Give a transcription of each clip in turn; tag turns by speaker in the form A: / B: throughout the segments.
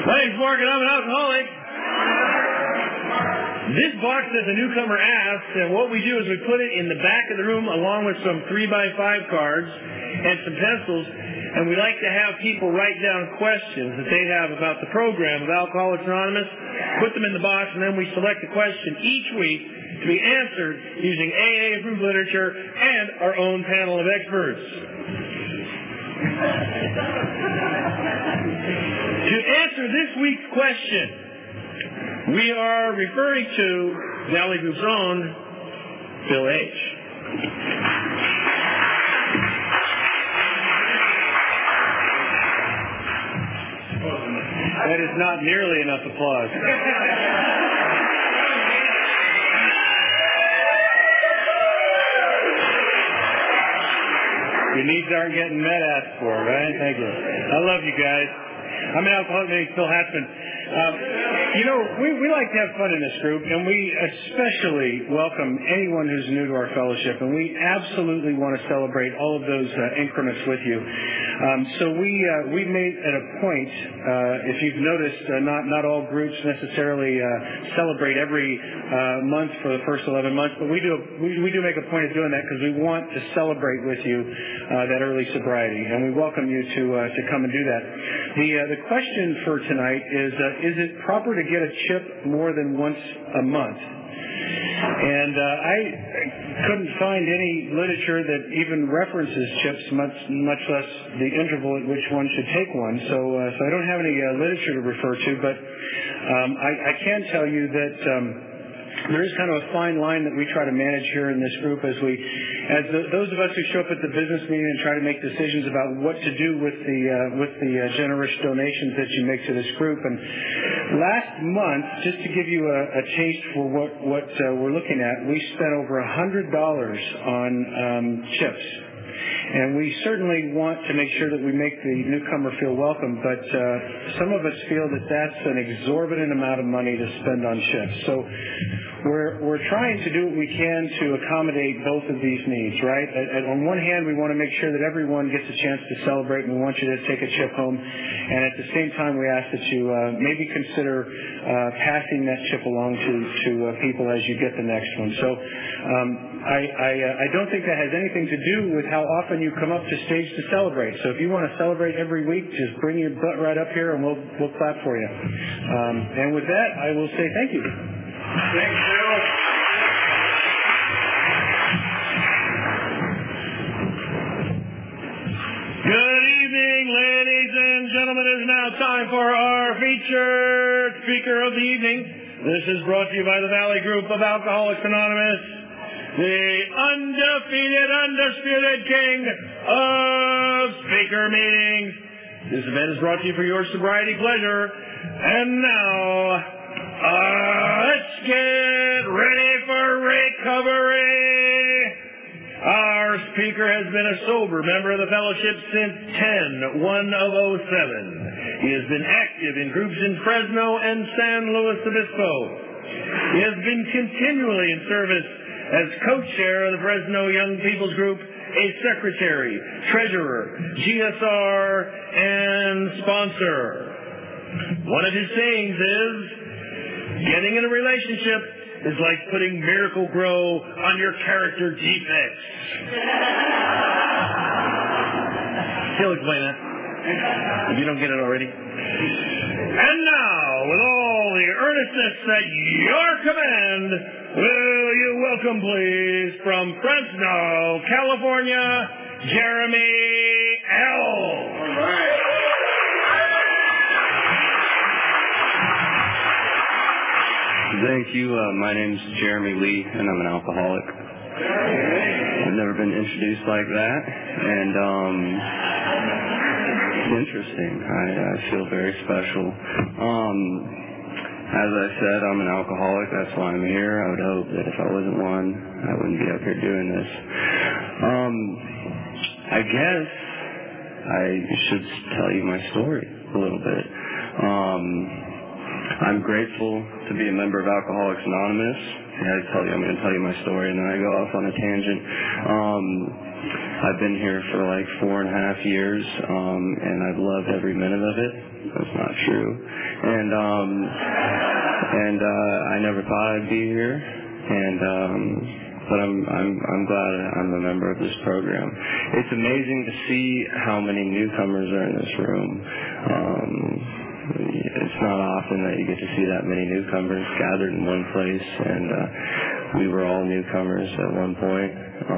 A: My name's Mark and I'm an alcoholic. This box that the newcomer asked, and what we do is we put it in the back of the room along with some 3x5 cards and some pencils, and we like to have people write down questions that they have about the program of Alcoholics Anonymous, put them in the box, and then we select a question each week to be answered using AA-approved literature and our own panel of experts. To answer this week's question, we are referring to Valley Group's own Bill H. That is not nearly enough applause. Your needs aren't getting met asked for, right? Thank you. I love you guys. I'm an alcoholic named Phil Hatzman. We like to have fun in this group, and we especially welcome anyone who's new to our fellowship, and we absolutely want to celebrate all of those increments with you. So we made it a point, if you've noticed, not all groups necessarily celebrate every month for the first 11 months, but we do make a point of doing that because we want to celebrate with you that early sobriety, and we welcome you to come and do that. The question for tonight is it proper to get a chip more than once a month? And I couldn't find any literature that even references chips, much less the interval at which one should take one. So I don't have any literature to refer to, but I can tell you that there is kind of a fine line that we try to manage here in this group as those of us who show up at the business meeting and try to make decisions about what to do with the generous donations that you make to this group. And last month, just to give you a taste for what we're looking at, we spent over $100 on chips. And we certainly want to make sure that we make the newcomer feel welcome, but some of us feel that that's an exorbitant amount of money to spend on chips. So we're trying to do what we can to accommodate both of these needs, right? On one hand, we want to make sure that everyone gets a chance to celebrate, and we want you to take a chip home. And at the same time, we ask that you maybe consider passing that chip along to people as you get the next one. So I don't think that has anything to do with how often you come up to stage to celebrate. So if you want to celebrate every week, just bring your butt right up here and we'll clap for you. And with that, I will say thank you.
B: Thanks, Bill.
A: Good evening, ladies and gentlemen. It is now time for our featured speaker of the evening. This is brought to you by the Valley Group of Alcoholics Anonymous, the undefeated, undisputed king of speaker meetings. This event is brought to you for your sobriety pleasure. And now, let's get ready for recovery. Our speaker has been a sober member of the fellowship since 10/1/07. He has been active in groups in Fresno and San Luis Obispo. He has been continually in service as co-chair of the Fresno Young People's Group, a secretary, treasurer, GSR, and sponsor. One of his sayings is, getting in a relationship is like putting Miracle Grow on your character defects. He'll explain that, if you don't get it already. And now, with all the earnestness at your command, will you welcome, please, from Fresno, California, Jeremy L.
B: All right.
C: Thank you. My name's Jeremy Lee, and I'm an alcoholic. I've never been introduced like that, and it's interesting. I feel very special. As I said, I'm an alcoholic. That's why I'm here. I would hope that if I wasn't one, I wouldn't be up here doing this. I guess I should tell you my story a little bit. I'm grateful to be a member of Alcoholics Anonymous. I'm going to tell you my story, and then I go off on a tangent. I've been here for like 4.5 years, and I've loved every minute of it. That's not true. And I never thought I'd be here. But I'm glad I'm a member of this program. It's amazing to see how many newcomers are in this room. It's not often that you get to see that many newcomers gathered in one place, and we were all newcomers at one point.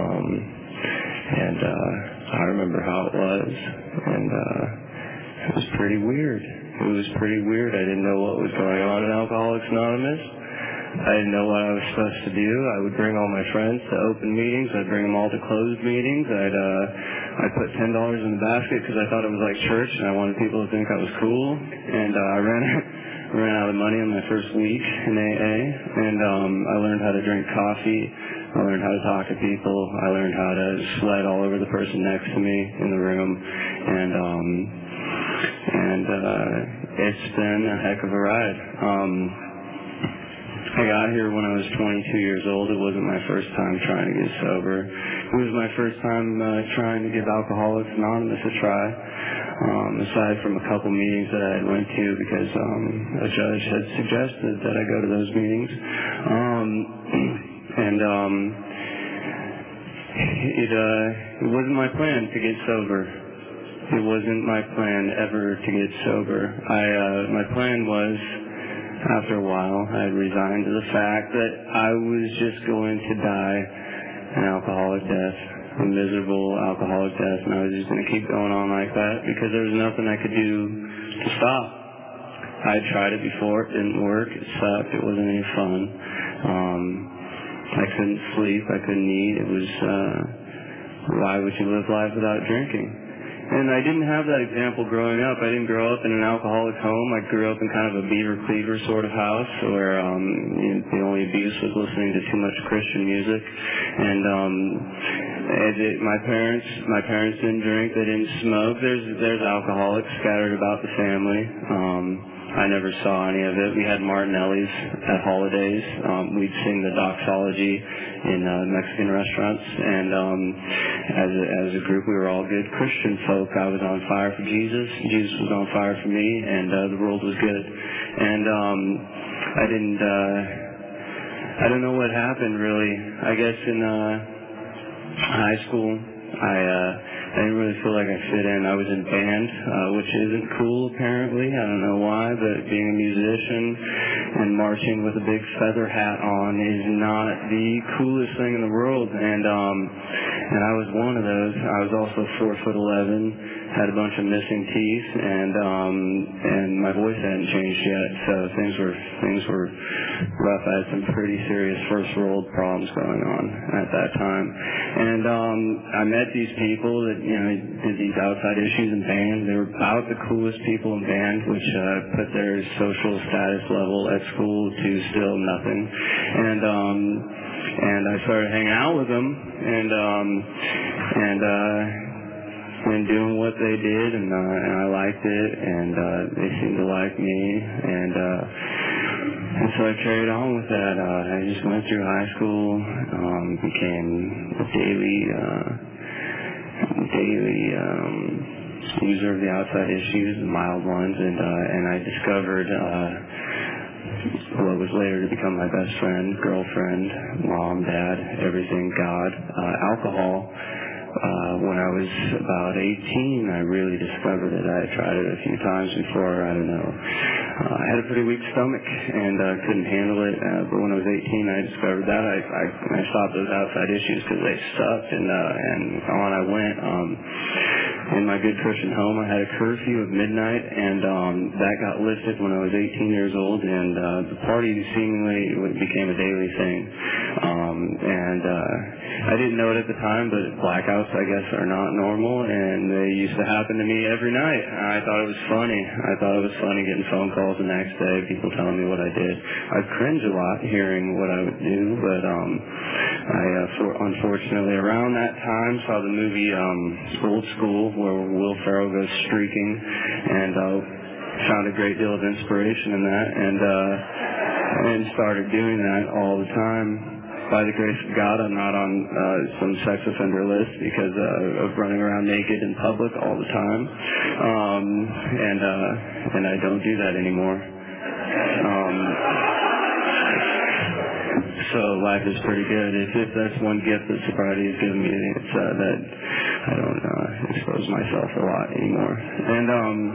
C: I remember how it was, and it was pretty weird. It was pretty weird. I didn't know what was going on in Alcoholics Anonymous. I didn't know what I was supposed to do. I would bring all my friends to open meetings. I'd bring them all to closed meetings. I'd put $10 in the basket because I thought it was like church, and I wanted people to think I was cool. And I ran out of money in my first week in AA, and I learned how to drink coffee. I learned how to talk to people. I learned how to sweat all over the person next to me in the room, and it's been a heck of a ride. I got here when I was 22 years old. It wasn't my first time trying to get sober. It was my first time trying to give Alcoholics Anonymous a try, aside from a couple meetings that I had went to because a judge had suggested that I go to those meetings. It wasn't my plan to get sober. It wasn't my plan ever to get sober. My plan was, after a while, I resigned to the fact that I was just going to die an alcoholic death, a miserable alcoholic death, and I was just going to keep going on like that because there was nothing I could do to stop. I had tried it before. It didn't work. It sucked. It wasn't any fun. I couldn't sleep. I couldn't eat. It was, why would you live life without drinking? And I didn't have that example growing up. I didn't grow up in an alcoholic home. I grew up in kind of a Beaver Cleaver sort of house where the only abuse was listening to too much Christian music. And my parents didn't drink. They didn't smoke. There's alcoholics scattered about the family. I never saw any of it. We had Martinelli's at holidays. We'd sing the doxology in Mexican restaurants, and as a group, we were all good Christian folk. I was on fire for Jesus. Jesus was on fire for me, and the world was good. And I don't know what happened really. I guess in high school, I didn't really feel like I fit in. I was in band, which isn't cool apparently. I don't know why, but being a musician and marching with a big feather hat on is not the coolest thing in the world. And I was one of those. I was also 4'11", had a bunch of missing teeth, and my voice hadn't changed yet. So things were rough. I had some pretty serious first world problems going on at that time. And I met these people that did these outside issues in band. They were about the coolest people in band, which put their social status level at school to still nothing. And I started hanging out with them, and doing what they did, and I liked it, and they seemed to like me, and so I carried on with that. I just went through high school, became a daily user of the outside issues, the mild ones, and I discovered what was later to become my best friend, girlfriend, mom, dad, everything, God, alcohol. When I was about 18, I really discovered it. I had tried it a few times before. I don't know. I had a pretty weak stomach and couldn't handle it. But when I was 18, I discovered that. I stopped those outside issues because they sucked, and on I went. In my good Christian home, I had a curfew of midnight, and that got lifted when I was 18 years old, and the party seemingly became a daily thing. I didn't know it at the time, but blackouts, I guess, are not normal, and they used to happen to me every night. I thought it was funny. I thought it was funny getting phone calls the next day, people telling me what I did. I'd cringe a lot hearing what I would do, but I unfortunately around that time saw the movie Old School, where Will Ferrell goes streaking, and found a great deal of inspiration in that, and started doing that all the time. by the grace of God, I'm not on some sex offender list because of running around naked in public all the time, and I don't do that anymore. So life is pretty good. If that's one gift that sobriety has given me, it's that I don't expose myself a lot anymore. And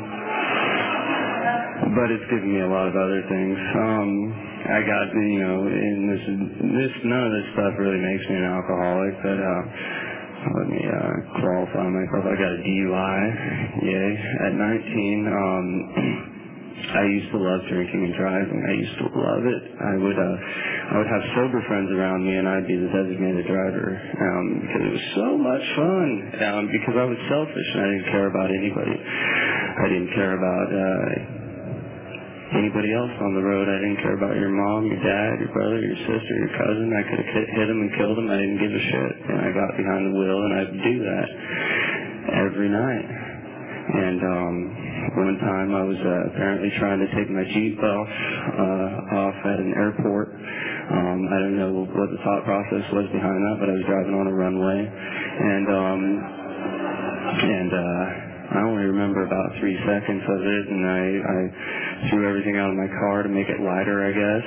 C: but it's given me a lot of other things. I got, and this none of this stuff really makes me an alcoholic, but let me qualify myself. I got a DUI, yay, at 19. I used to love drinking and driving. I used to love it. I would have sober friends around me, and I'd be the designated driver because it was so much fun. Because I was selfish, and I didn't care about anybody. I didn't care about anybody else on the road. I didn't care about your mom, your dad, your brother, your sister, your cousin. I could have hit them and killed them. I didn't give a shit. And I got behind the wheel, and I'd do that every night. And one time I was apparently trying to take my Jeep off at an airport. I don't know what the thought process was behind that, but I was driving on a runway, and I only remember about 3 seconds of it, and I threw everything out of my car to make it lighter, I guess,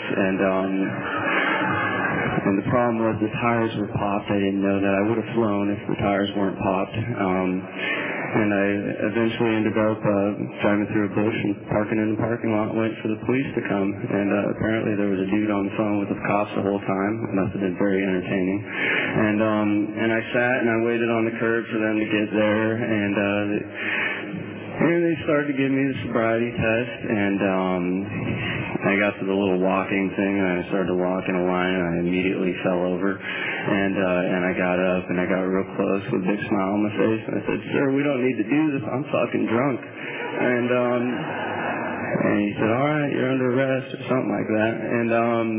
C: and the problem was the tires were popped. I didn't know that. I would have flown if the tires weren't popped. And I eventually ended up driving through a bush and parking in the parking lot and wait for the police to come. And apparently there was a dude on the phone with the cops the whole time. It must have been very entertaining. And I sat and I waited on the curb for them to get there. And they started to give me the sobriety test. And I got to the little walking thing, and I started to walk in a line, and I immediately fell over. And I got up, and I got real close with a big smile on my face, and I said, "Sir, we don't need to do this. I'm fucking drunk." And he said, "All right, you're under arrest," or something like that. And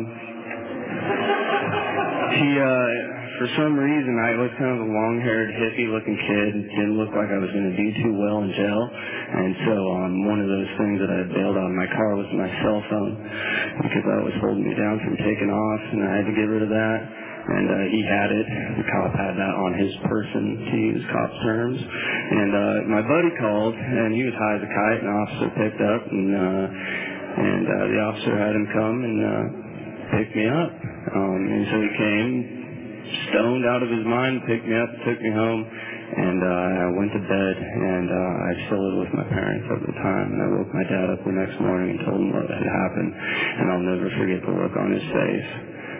C: for some reason, I was kind of a long-haired, hippie-looking kid. Didn't look like I was going to do too well in jail. And so one of those things that I bailed out of my car was my cell phone, because that was holding me down from taking off, and I had to get rid of that. And he had it. The cop had that on his person, to use cop terms. And my buddy called, and he was high as a kite. An officer picked up, and the officer had him come and pick me up. And so he came, stoned out of his mind, picked me up, took me home, and I went to bed, and I still lived with my parents at the time, and I woke my dad up the next morning and told him what had happened, and I'll never forget the look on his face.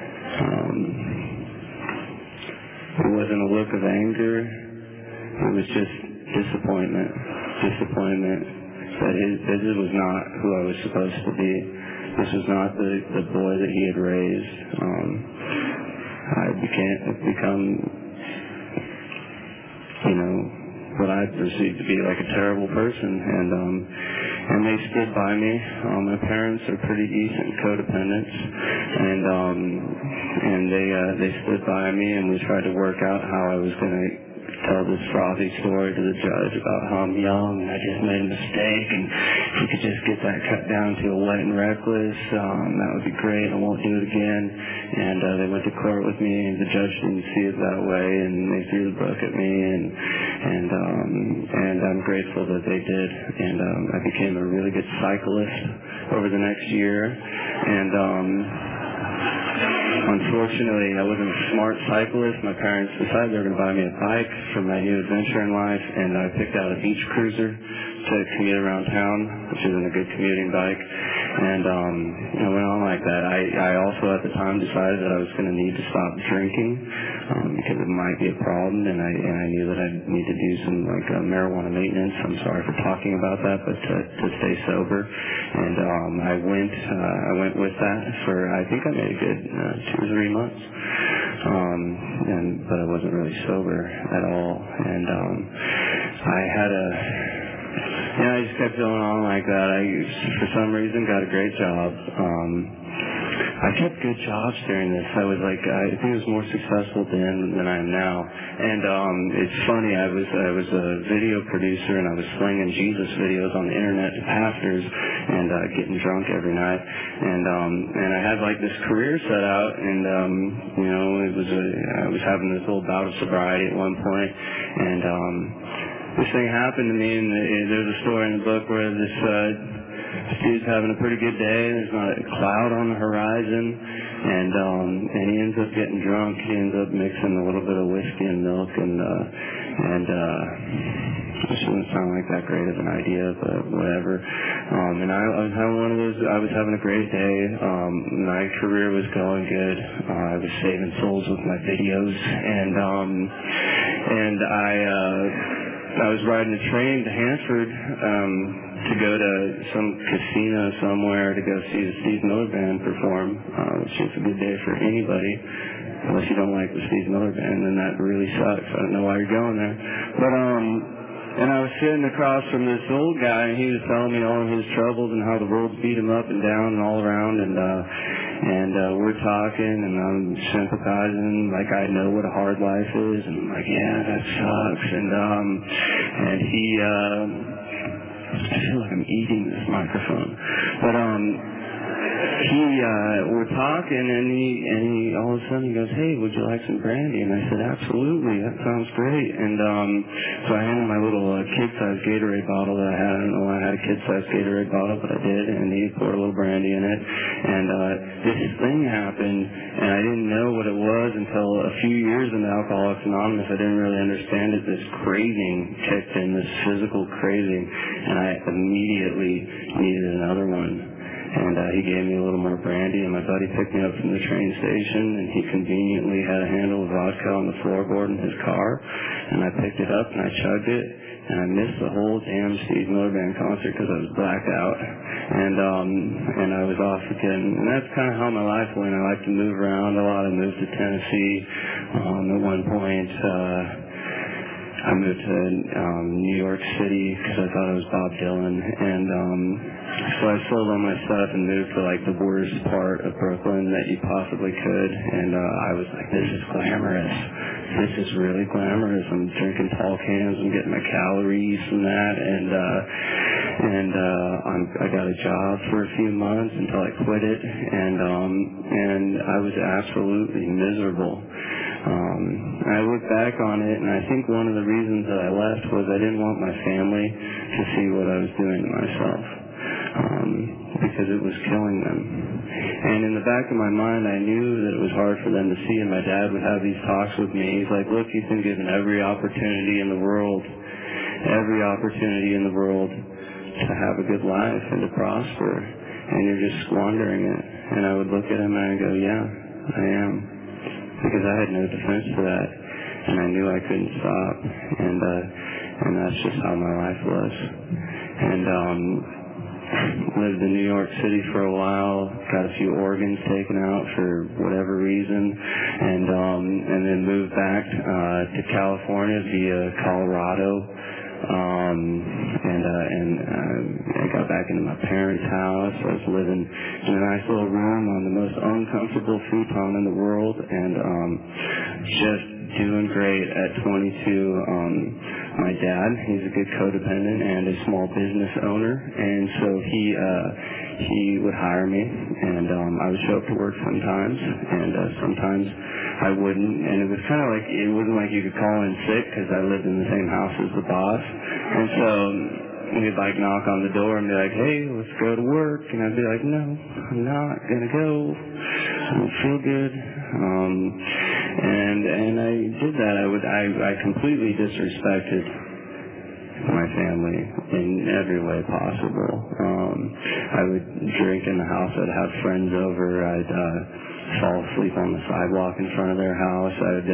C: It wasn't a look of anger, it was just disappointment that this was not who I was supposed to be. This was not the boy that he had raised. I've become, what I perceived to be like a terrible person, and they stood by me. My parents are pretty decent codependents, and they stood by me, and we tried to work out how I was going to tell this frothy story to the judge about how I'm young and I just made a mistake, and if we could just get that cut down to a wet and reckless, that would be great. I won't do it again. And they went to court with me, and the judge didn't see it that way, and they threw the book at me, and I'm grateful that they did. And I became a really good cyclist over the next year, and unfortunately, I wasn't a smart cyclist. My parents decided they were going to buy me a bike for my new adventure in life, and I picked out a beach cruiser to commute around town, which isn't a good commuting bike. And I went on like that. I also at the time decided that I was going to need to stop drinking because it might be a problem, and I knew that I'd need to do some marijuana maintenance. I'm sorry for talking about that, but to stay sober. And I went with that for, I think I made a good 2 or 3 months. But I wasn't really sober at all. And I just kept going on like that. I, for some reason, got a great job. I kept good jobs during this. I think I was more successful then than I am now. And it's funny, I was a video producer, and I was slinging Jesus videos on the internet to pastors and getting drunk every night. And I had like this career set out, and I was having this little bout of sobriety at one point, and this thing happened to me, and there's a story in the book where this dude's having a pretty good day, and there's not a cloud on the horizon, and he ends up getting drunk. He ends up mixing a little bit of whiskey and milk, and it shouldn't sound like that great of an idea, but whatever. And I was having one of those, I was having a great day. My career was going good. I was saving souls with my videos, and I was riding a train to Hanford to go to some casino somewhere to go see the Steve Miller Band perform, which is a good day for anybody, unless you don't like the Steve Miller Band, then that really sucks. I don't know why you're going there. But and I was sitting across from this old guy, and he was telling me all of his troubles and how the world's beat him up and down and all around, and we're talking, and I'm sympathizing, like I know what a hard life is, and I'm like, yeah, that sucks, and he, I feel like I'm eating this microphone, but we're talking, and he all of a sudden he goes, hey, would you like some brandy? And I said, absolutely, that sounds great. And so I handed my little kid-sized Gatorade bottle that I had. I don't know why I had a kid-sized Gatorade bottle, but I did, and he poured a little brandy in it. And this thing happened, and I didn't know what it was until a few years into Alcoholics Anonymous. I didn't really understand it. This craving kicked in, this physical craving, and I immediately needed another one. And he gave me a little more brandy, and my buddy picked me up from the train station, and he conveniently had a handle of vodka on the floorboard in his car, and I picked it up and I chugged it, and I missed the whole damn Steve Miller Band concert because I was blacked out, and I was off again. And that's kind of how my life went. I like to move around a lot. I moved to Tennessee. At one point, I moved to New York City because I thought I was Bob Dylan, and so I sold all my stuff and moved to like the worst part of Brooklyn that you possibly could, and I was like, this is glamorous. This is really glamorous. I'm drinking tall cans, I'm getting my calories from that, and I got a job for a few months until I quit it, and I was absolutely miserable. I look back on it, and I think one of the reasons that I left was I didn't want my family to see what I was doing to myself, because it was killing them. And in the back of my mind, I knew that it was hard for them to see, and my dad would have these talks with me. He's like, look, you've been given every opportunity in the world to have a good life and to prosper, and you're just squandering it. And I would look at him and I'd go, yeah, I am. Because I had no defense to that, and I knew I couldn't stop, and that's just how my life was. And lived in New York City for a while, got a few organs taken out for whatever reason, and then moved back to California via Colorado. I got back into my parents' house. I was living in a nice little room on the most uncomfortable futon in the world, and just doing great at 22. My dad, he's a good codependent and a small business owner, and so he would hire me, and I would show up to work sometimes, and sometimes I wouldn't, and it was kind of like, it wasn't like you could call in sick because I lived in the same house as the boss, and so he'd like knock on the door and be like, hey, let's go to work, and I'd be like, no, I'm not gonna go, I don't feel good, and I did that. I completely disrespected my family in every way possible. I would drink in the house. I'd have friends over. I'd fall asleep on the sidewalk in front of their house.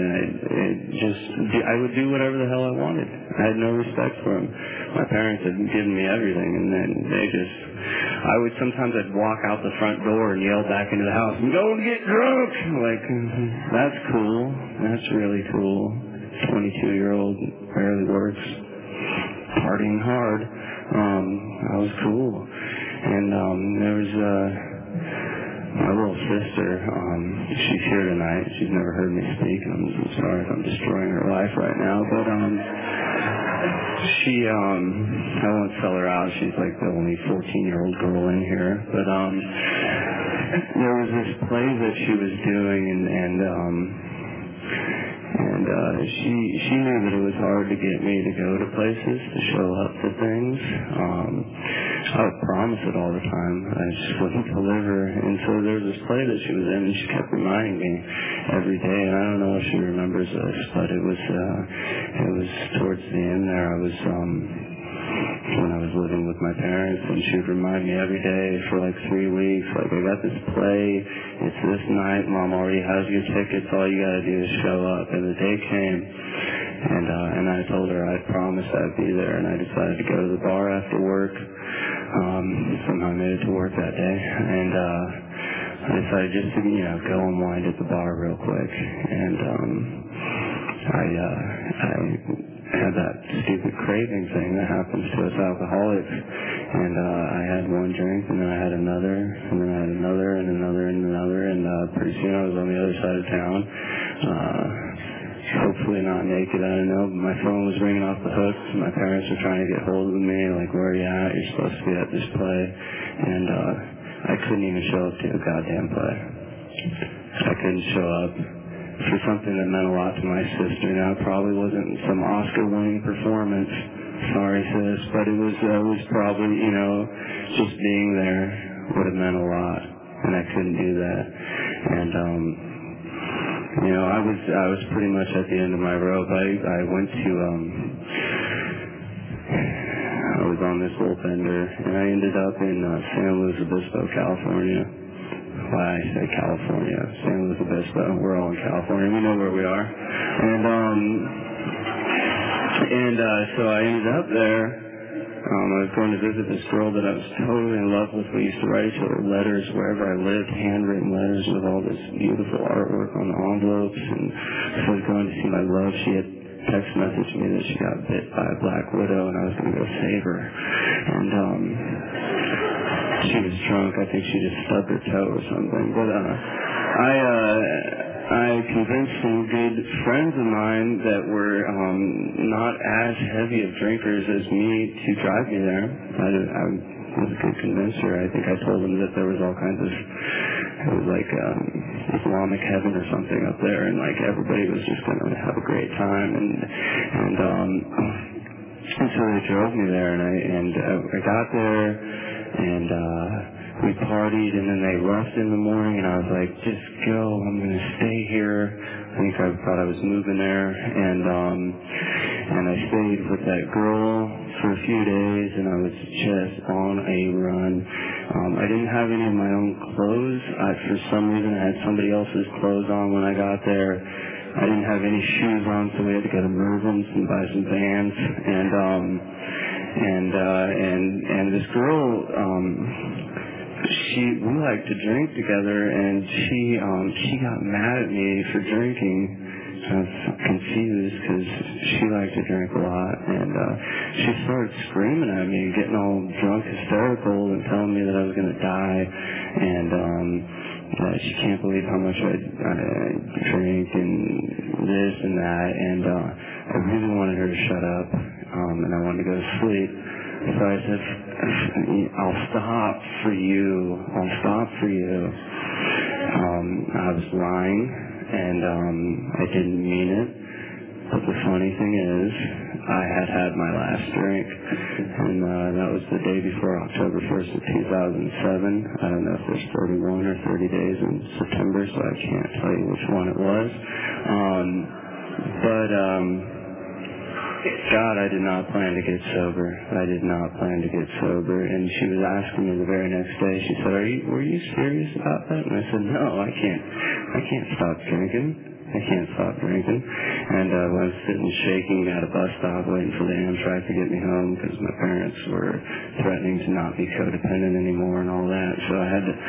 C: I would do whatever the hell I wanted. I had no respect for them. My parents had given me everything, and then I'd walk out the front door and yell back into the house, I'm going to get drunk! Like, that's cool. That's really cool. 22-year-old, barely works, partying hard. I was cool. And there was my little sister, she's here tonight. She's never heard me speak, and I'm sorry if I'm destroying her life right now, but she, I won't sell her out. She's like the only 14-year-old girl in here, but there was this play that she was doing, and she knew that it was hard to get me to go to places, to show up to things. I would promise it all the time. I just wouldn't deliver. And so there was this play that she was in, and she kept reminding me every day. And I don't know if she remembers this, but it was towards the end there. I was when I was living with my parents, and she would remind me every day for like 3 weeks, like, I got this play, it's this night, Mom already has your tickets, all you gotta do is show up. And the day came, and I told her I'd promised I'd be there, and I decided to go to the bar after work. Somehow I made it to work that day, and I decided just to, go unwind at the bar real quick. And I had that stupid craving thing that happens to us alcoholics, and I had one drink, and then I had another, and then I had another, and another, and another, and pretty soon I was on the other side of town, hopefully not naked, I don't know, but my phone was ringing off the hook. My parents were trying to get hold of me, like, where are you at? You're supposed to be at this play. And I couldn't even show up to a goddamn play. I couldn't show up for something that meant a lot to my sister. Now, it probably wasn't some Oscar-winning performance, sorry sis, but it was probably, just being there would have meant a lot, and I couldn't do that. And I was pretty much at the end of my rope. I went to, I was on this little bender, and I ended up in San Luis Obispo, California. Why I say California, San Luis Obispo, we're all in California, we know where we are. And so I ended up there. I was going to visit this girl that I was totally in love with. We used to write each other letters wherever I lived, handwritten letters with all this beautiful artwork on the envelopes. And so I was going to see my love. She had text messaged me that she got bit by a black widow, and I was going to go save her. And she was drunk. I think she just stubbed her toe or something. But I convinced some good friends of mine that were not as heavy of drinkers as me to drive me there. I was a good convincer. I think I told them that there was all kinds of, it was like Islamic heaven or something up there, and like everybody was just going to have a great time. And so they drove me there, and I got there, and we partied, and then they left in the morning, and I was like, just go, I'm going to stay here. I think I thought I was moving there, and I stayed with that girl for a few days, and I was just on a run. I didn't have any of my own clothes. For some reason, I had somebody else's clothes on when I got there. I didn't have any shoes on, so we had to go to Mervyn's and buy some Vans, and this girl, we liked to drink together, and she got mad at me for drinking. I was confused because she liked to drink a lot, and she started screaming at me, getting all drunk, hysterical, and telling me that I was going to die, and that she can't believe how much I drink and this and that, and I really wanted her to shut up, and I wanted to go to sleep. So I said, I'll stop for you. I'll stop for you. I was lying, and I didn't mean it. But the funny thing is, I had my last drink, and that was the day before October 1st of 2007. I don't know if there's 31 or 30 days in September, so I can't tell you which one it was. God, I did not plan to get sober. I did not plan to get sober. And she was asking me the very next day, she said, were you serious about that? And I said, no, I can't stop drinking. I can't stop drinking. And I was sitting shaking at a bus stop waiting for the Amtrak to get me home because my parents were threatening to not be codependent anymore and all that. So I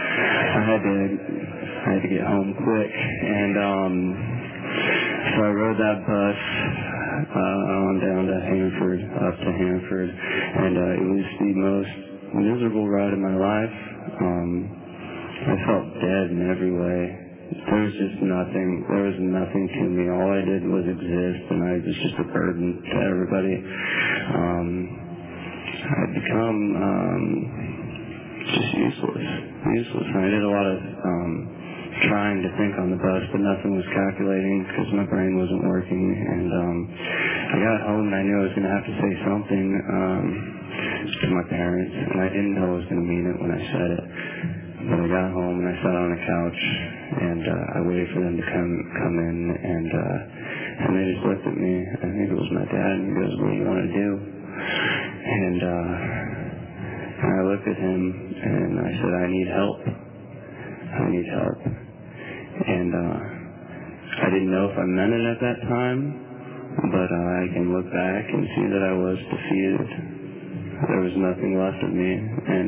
C: had to get home quick. And so I rode that bus on down to Hanford, up to Hanford, and it was the most miserable ride of my life. I felt dead in every way. There was just nothing. There was nothing to me. All I did was exist, and I was just a burden to everybody. I'd become just useless. And I did a lot of trying to think on the bus, but nothing was calculating because my brain wasn't working. And I got home, and I knew I was going to have to say something to my parents, and I didn't know I was going to mean it when I said it. But I got home, and I sat on a couch, and I waited for them to come in, and they just looked at me. I think it was my dad, and he goes, "What do you want to do?" And I looked at him, and I said, "I need help. I need help." And I didn't know if I meant it at that time, but I can look back and see that I was defeated. There was nothing left of me,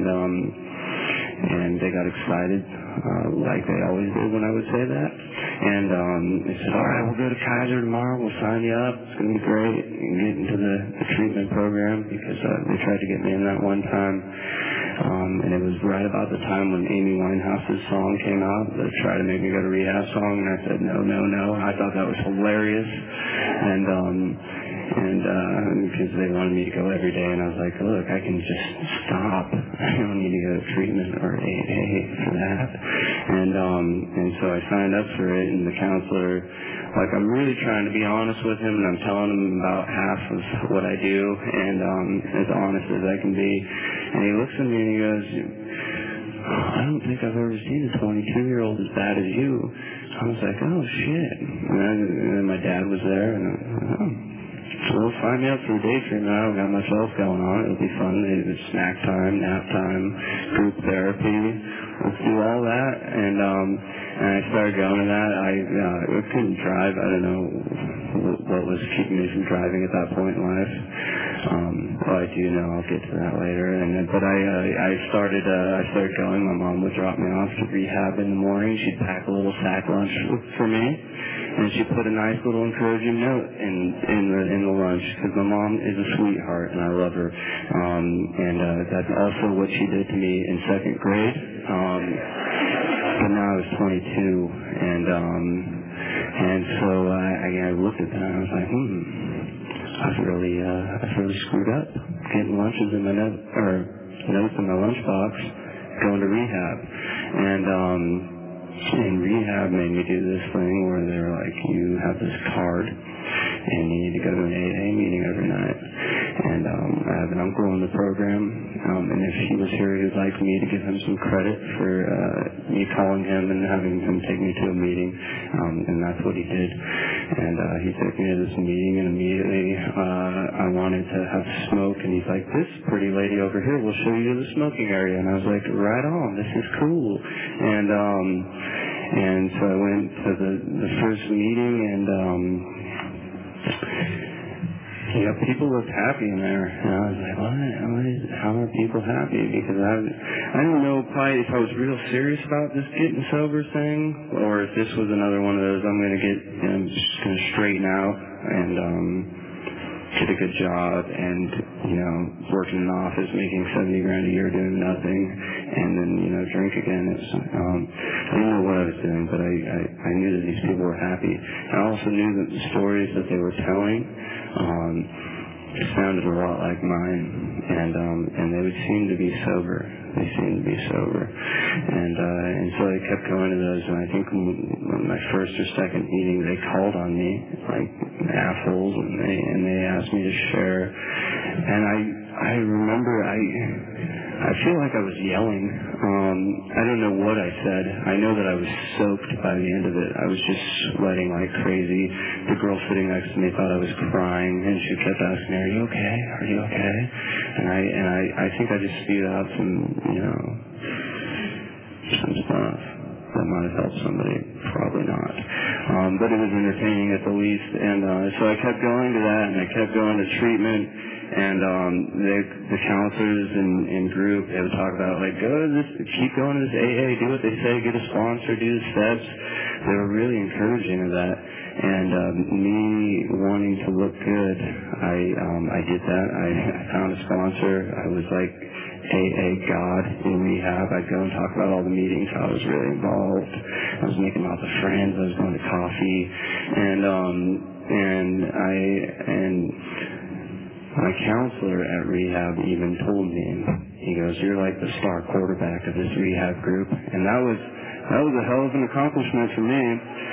C: and they got excited, like they always did when I would say that. And they said, "All right, we'll go to Kaiser tomorrow. We'll sign you up. It's going to be great. You can get into the treatment program," because they tried to get me in that one time. And it was right about the time when Amy Winehouse's song came out, they tried to make me go to rehab song, and I said, no. I thought that was hilarious. And because they wanted me to go every day, and I was like, look, I can just stop. I don't need to go to treatment or AA for that. And so I signed up for it, and the counselor, like, I'm really trying to be honest with him, and I'm telling him about half of what I do, and as honest as I can be. And he looks at me and he goes, "I don't think I've ever seen a 22-year-old as bad as you." I was like, "Oh shit!" And then my dad was there, and so sign me up for a day treatment. I don't got much else going on. It'll be fun. It's snack time, nap time, group therapy. Let's do all that. And I started going to that. I couldn't drive. I don't know what was keeping me from driving at that point in life. Well, I do know. I'll get to that later. But I started going. My mom would drop me off to rehab in the morning. She'd pack a little sack lunch for me, and she put a nice little encouraging note in the lunch, because my mom is a sweetheart and I love her. And that's also what she did to me in second grade. But now I was 22, and so I looked at that and I was like, I've really screwed up getting lunches in my notes in my lunchbox, going to rehab. And rehab made me do this thing where they're like, you have this card and you need to go to an AA meeting every night. And I have an uncle in the program, and if he was here, he'd like me to give him some credit for me calling him and having him take me to a meeting, and that's what he did. And he took me to this meeting, and immediately I wanted to have smoke, and he's like, "This pretty lady over here will show you the smoking area." And I was like, "Right on, this is cool." And so I went to the first meeting, and people looked happy in there, and I was like, how are people happy? Because I didn't know probably if I was real serious about this getting sober thing, or if this was another one of those I'm just going to straighten out and get a good job and, work in an office making $70,000 a year doing nothing, and then, drink again. I didn't know what I was doing, but I knew that these people were happy. I also knew that the stories that they were telling sounded a lot like mine, and they would seem to be sober. And so I kept going to those, and I think when my first or second meeting, they called on me like assholes, and they asked me to share. And I remember I feel like I was yelling. I don't know what I said. I know that I was soaked by the end of it. I was just sweating like crazy. The girl sitting next to me thought I was crying, and she kept asking me, "Are you okay? Are you okay?" And I think I just spewed out some stuff that might have helped somebody. Probably not. But it was entertaining at the least. And so I kept going to that, and I kept going to treatment. And the counselors in group, they would talk about, like, go to this, keep going to this AA, do what they say, get a sponsor, do the steps. They were really encouraging of that. And me wanting to look good, I did that. I found a sponsor. I was like AA God in rehab. I'd go and talk about all the meetings, how I was really involved. I was making lots of friends. I was going to coffee, and my counselor at rehab even told me, he goes, "You're like the star quarterback of this rehab group," and that was a hell of an accomplishment for me.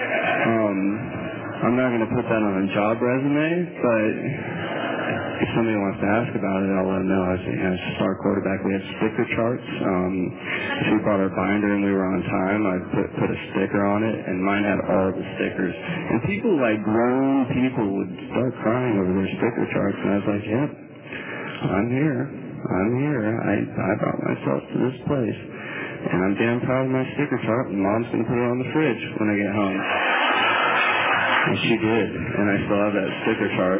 C: I'm not going to put that on a job resume, but if somebody wants to ask about it, I'll let them know. I was a star quarterback. We had sticker charts. If we brought our binder and we were on time, I'd put a sticker on it, and mine had all the stickers. And people, like grown people, would start crying over their sticker charts, and I was like, "Yep, I'm here. I brought myself to this place, and I'm damn proud of my sticker chart, and Mom's going to put it on the fridge when I get home." And she did, and I still have that sticker chart.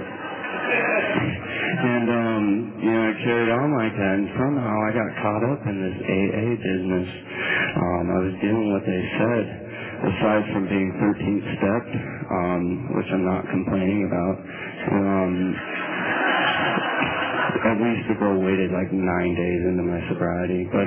C: And, I carried on like that, and somehow I got caught up in this AA business. I was doing what they said, aside from being 13th step, which I'm not complaining about. At least the girl waited like 9 days into my sobriety, but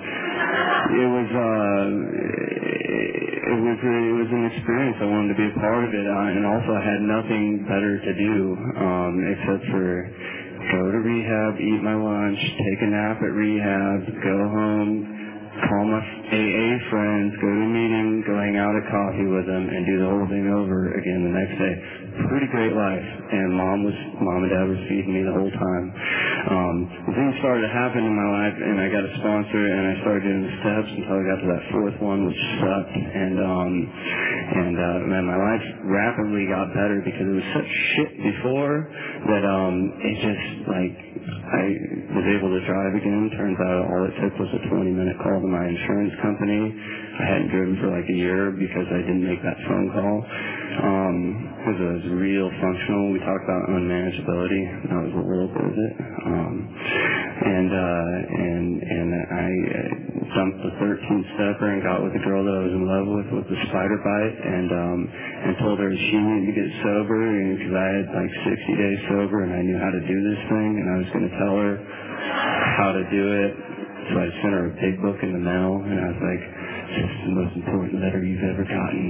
C: it was an experience. I wanted to be a part of it, and also I had nothing better to do except for go to rehab, eat my lunch, take a nap at rehab, go home, call my AA friends, go to a meeting, go hang out at coffee with them, and do the whole thing over again the next day. Pretty great life, and Mom and Dad was feeding me the whole time. Things started to happen in my life, and I got a sponsor, and I started doing the steps until I got to that fourth one, which sucked. And man, my life rapidly got better because it was such shit before that it just like I was able to drive again. Turns out all it took was a 20-minute call to my insurance company. I hadn't driven for like a year because I didn't make that phone call. Because it was real functional. We talked about unmanageability. That was a little bit of it. And I dumped the 13th stepper and got with the girl that I was in love with the spider bite, and told her she needed to get sober, because I had like 60 days sober and I knew how to do this thing, and I was going to tell her how to do it. So I sent her a big book in the mail, and I was like, "This is the most important letter you've ever gotten."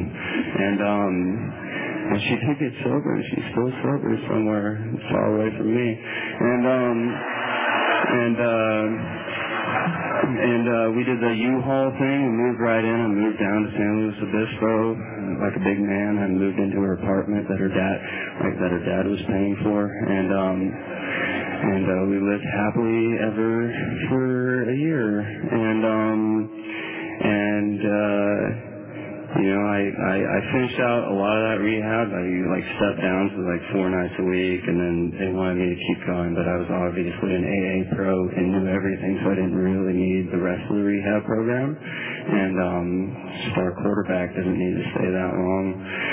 C: And she did get sober, and she's still sober somewhere far away from me. And we did the U-Haul thing and moved right in and moved down to San Luis Obispo like a big man, and moved into her apartment that her dad was paying for. And we lived happily ever for a year. I finished out a lot of that rehab. I stepped down to 4 nights a week, and then they wanted me to keep going, but I was obviously an AA pro and knew everything, so I didn't really need the rest of the rehab program. And star quarterback doesn't need to stay that long.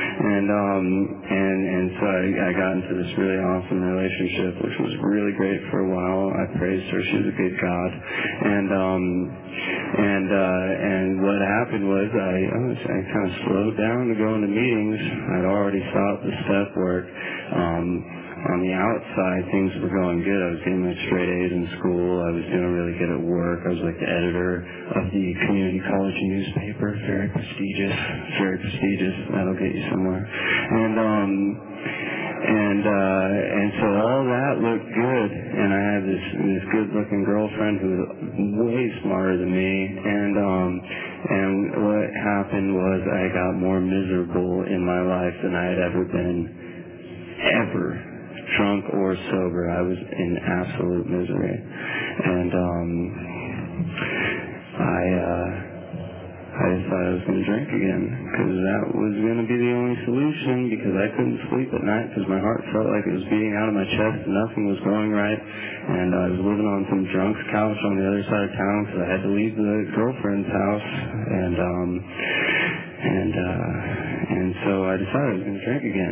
C: And so I got into this really awesome relationship, which was really great for a while. I praised her; she was a good God. And what happened was I kind of slowed down to go into meetings. I'd already stopped the step work. On the outside, things were going good. I was getting my straight A's in school. I was doing really good at work. I was like the editor of the community college newspaper. Very prestigious. That'll get you somewhere. And so all that looked good, and I had this good-looking girlfriend who was way smarter than me, and what happened was I got more miserable in my life than I had ever been, ever, drunk or sober. I was in absolute misery, and I decided I was going to drink again, because that was going to be the only solution, because I couldn't sleep at night because my heart felt like it was beating out of my chest and nothing was going right. And I was living on some drunk's couch on the other side of town because I had to leave the girlfriend's house. And so I decided I was going to drink again.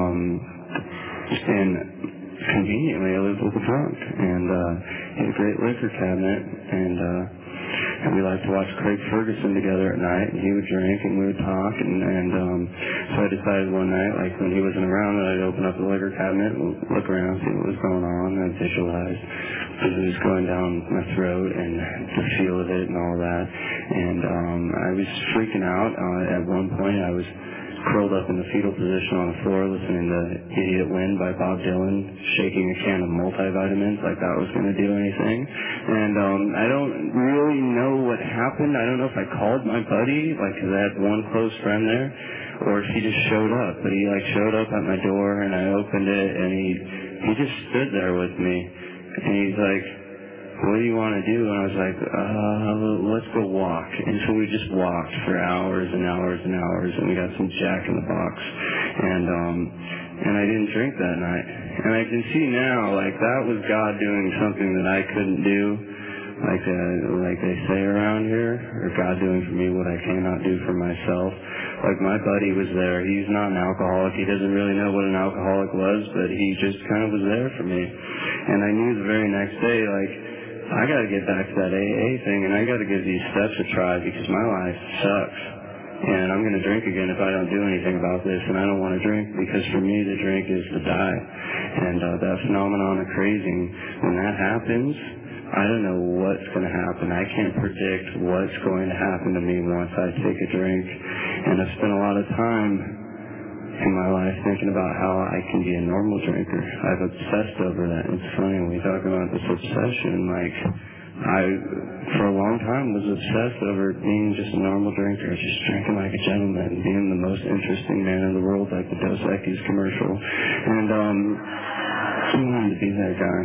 C: And conveniently, I lived with a drunk, and he had a great liquor cabinet, and we liked to watch Craig Ferguson together at night, and he would drink and we would talk, and so I decided one night, when he wasn't around, that I'd open up the liquor cabinet and look around, see what was going on, and visualize because it was going down my throat and the feel of it and all that. And I was freaking out. At one point, I was curled up in the fetal position on the floor listening to Idiot Wind by Bob Dylan, shaking a can of multivitamins like that was going to do anything. And I don't really know what happened. I don't know if I called my buddy, like, because I had one close friend there, or if he just showed up. But he, like, showed up at my door, and I opened it, and he just stood there with me. And he's like, what do you want to do? And I was like, let's go walk. And so we just walked for hours and hours and hours, and we got some Jack in the Box. And I didn't drink that night. And I can see now, like, that was God doing something that I couldn't do, like they say around here, or God doing for me what I cannot do for myself. Like, my buddy was there. He's not an alcoholic. He doesn't really know what an alcoholic was, but he just kind of was there for me. And I knew the very next day, like, I got to get back to that AA thing, and I got to give these steps a try because my life sucks. And I'm going to drink again if I don't do anything about this, and I don't want to drink because for me the drink is to die. And that phenomenon of crazing, when that happens, I don't know what's going to happen. I can't predict what's going to happen to me once I take a drink. And I've spent a lot of time in my life thinking about how I can be a normal drinker. I've obsessed over that. It's funny when we talk about this obsession, like, I, for a long time, was obsessed over being just a normal drinker, just drinking like a gentleman, being the most interesting man in the world, like the Dos Equis commercial. And I wanted to be that guy.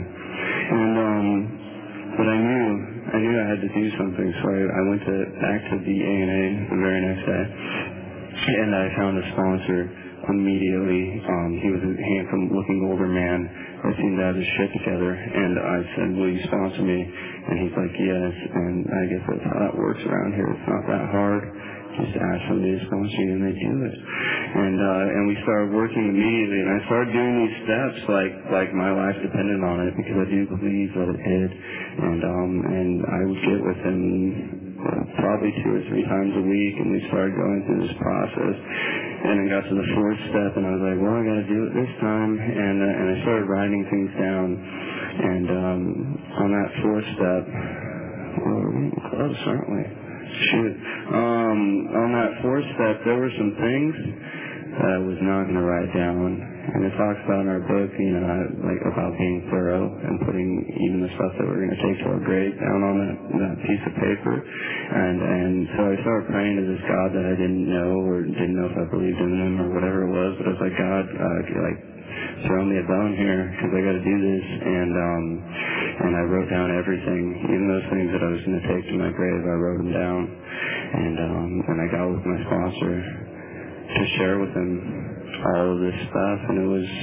C: But I knew I had to do something, so I went back to the ANA the very next day, and I found a sponsor immediately. He was a handsome-looking older man that seemed to have his shit together, and I said, will you sponsor me? And he's like, yes, and I guess that's how that works around here. It's not that hard. Just ask somebody to sponsor you, and they do it. And we started working immediately, and I started doing these steps like my life depended on it, because I do believe that it did. And I would get with him probably 2 or 3 times a week, and we started going through this process. And I got to the 4th step, and I was like, well, I got to do it this time. And I started writing things down. And on that 4th step, well, we're getting close, aren't we? Shoot. On that 4th step, there were some things that I was not going to write down. And it talks about in our book, like about being thorough and putting even the stuff that we're going to take to our grave down on that piece of paper. And so I started praying to this God that I didn't know, or didn't know if I believed in him or whatever it was. But I was like, God, throw me a bone here, because I got to do this. And I wrote down everything, even those things that I was going to take to my grave. I wrote them down, and I got with my sponsor to share with him all of this stuff. And it was,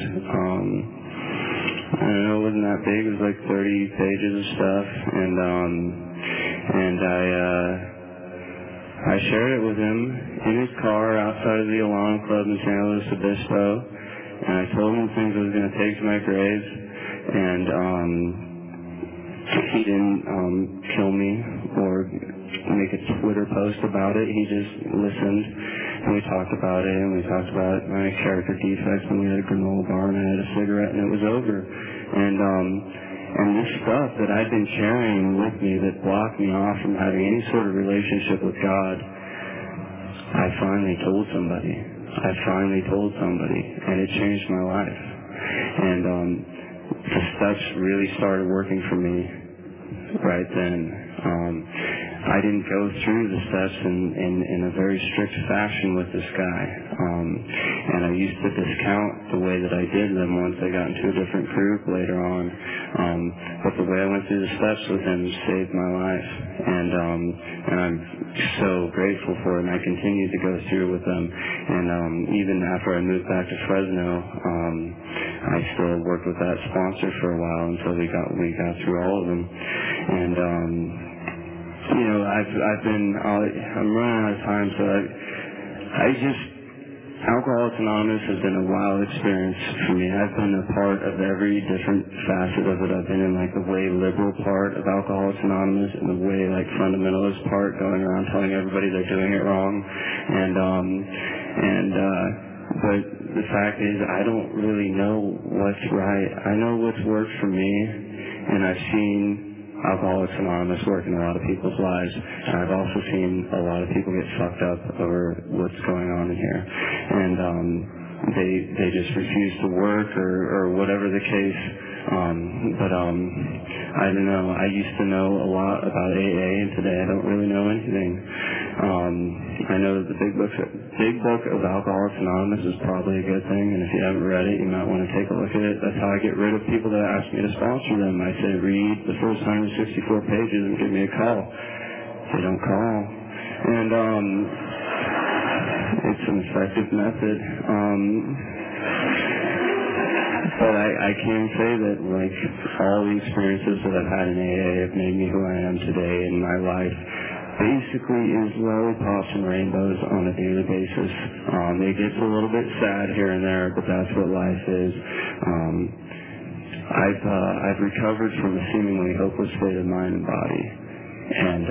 C: I don't know, it wasn't that big. It was like 30 pages of stuff, and I shared it with him in his car outside of the Alarm Club in San Luis Obispo. And I told him things I was going to take to my grave, and he didn't kill me or make a Twitter post about it. He just listened, and we talked about it, and we talked about my character defects, and we had a granola bar, and I had a cigarette, and it was over. And this stuff that I'd been carrying with me that blocked me off from having any sort of relationship with God, I finally told somebody, and it changed my life. And the steps really started working for me right then. I didn't go through the steps in a very strict fashion with this guy. And I used to discount the way that I did them once I got into a different group later on. But the way I went through the steps with him saved my life. And I'm so grateful for it. And I continued to go through with them. And even after I moved back to Fresno, I still worked with that sponsor for a while until we got through all of them. And I'm running out of time, so Alcoholics Anonymous has been a wild experience for me. I've been a part of every different facet of it. I've been in like the way liberal part of Alcoholics Anonymous and the way like fundamentalist part, going around telling everybody they're doing it wrong. But the fact is, I don't really know what's right. I know what's worked for me, and I've seen Alcoholics Anonymous work in a lot of people's lives, and I've also seen a lot of people get fucked up over what's going on in here, and they just refuse to work or whatever the case. But I don't know. I used to know a lot about AA, and today I don't really know anything. I know that the big book of Alcoholics Anonymous is probably a good thing, and if you haven't read it, you might want to take a look at it. That's how I get rid of people that ask me to sponsor them. I say, read the first 164 pages and give me a call. They don't call. And it's an effective method. But I can say that, like, all the experiences that I've had in AA have made me who I am today, and my life basically is lollipops and rainbows on a daily basis. It gets a little bit sad here and there, but that's what life is. I've recovered from a seemingly hopeless state of mind and body, and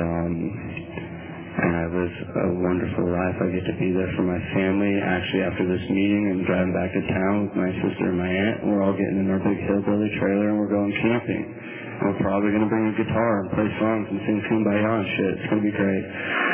C: I live a wonderful life. I get to be there for my family. Actually, after this meeting, I'm driving back to town with my sister and my aunt. We're all getting in our big hillbilly trailer and we're going camping. We're probably going to bring a guitar and play songs and sing Kumbaya and shit. It's going to be great.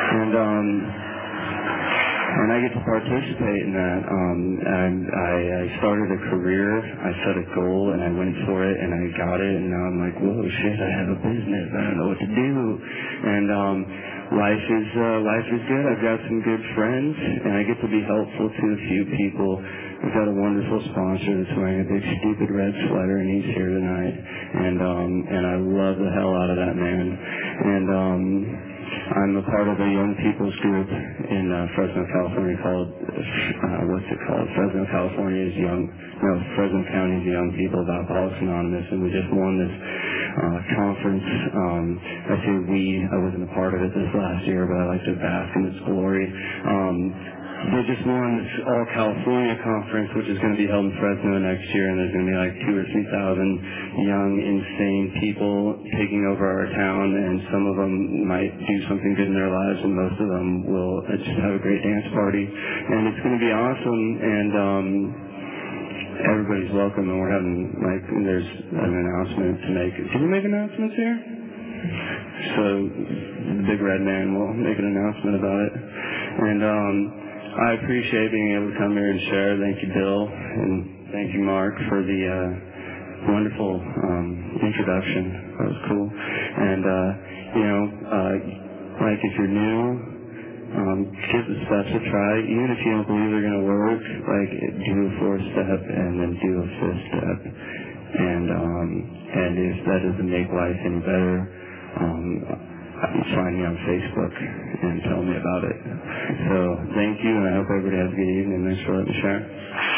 C: And I get to participate in that. I started a career. I set a goal and I went for it and I got it. And now I'm like, whoa, shit, I have a business. I don't know what to do. And life is good. I've got some good friends, and I get to be helpful to a few people. We've got a wonderful sponsor that's wearing a big stupid red sweater, and he's here tonight. And I love the hell out of that man. And I'm a part of a young people's group in Fresno, California called Fresno County's Young People of Alcoholics Anonymous, and we just won this conference. I say we. I wasn't a part of it this last year, but I like to bask in its glory. They just won this All California conference, which is going to be held in Fresno next year, and there's going to be like 2,000 or 3,000 young, insane people taking over our town, and some of them might do something good in their lives, and most of them will just have a great dance party, and it's going to be awesome, and everybody's welcome, and we're having, like, there's an announcement to make. Can we make announcements here? So the big red man will make an announcement about it, and I appreciate being able to come here and share. Thank you, Bill, and thank you, Mark, for the wonderful introduction. That was cool. And, like if you're new, give the steps a try. Even if you don't believe they're going to work, like do a 4-step and then do a 5th step. And if that doesn't make life any better, find me on Facebook and tell me about it. So thank you, and I hope everybody has a good evening. Thanks for letting me share.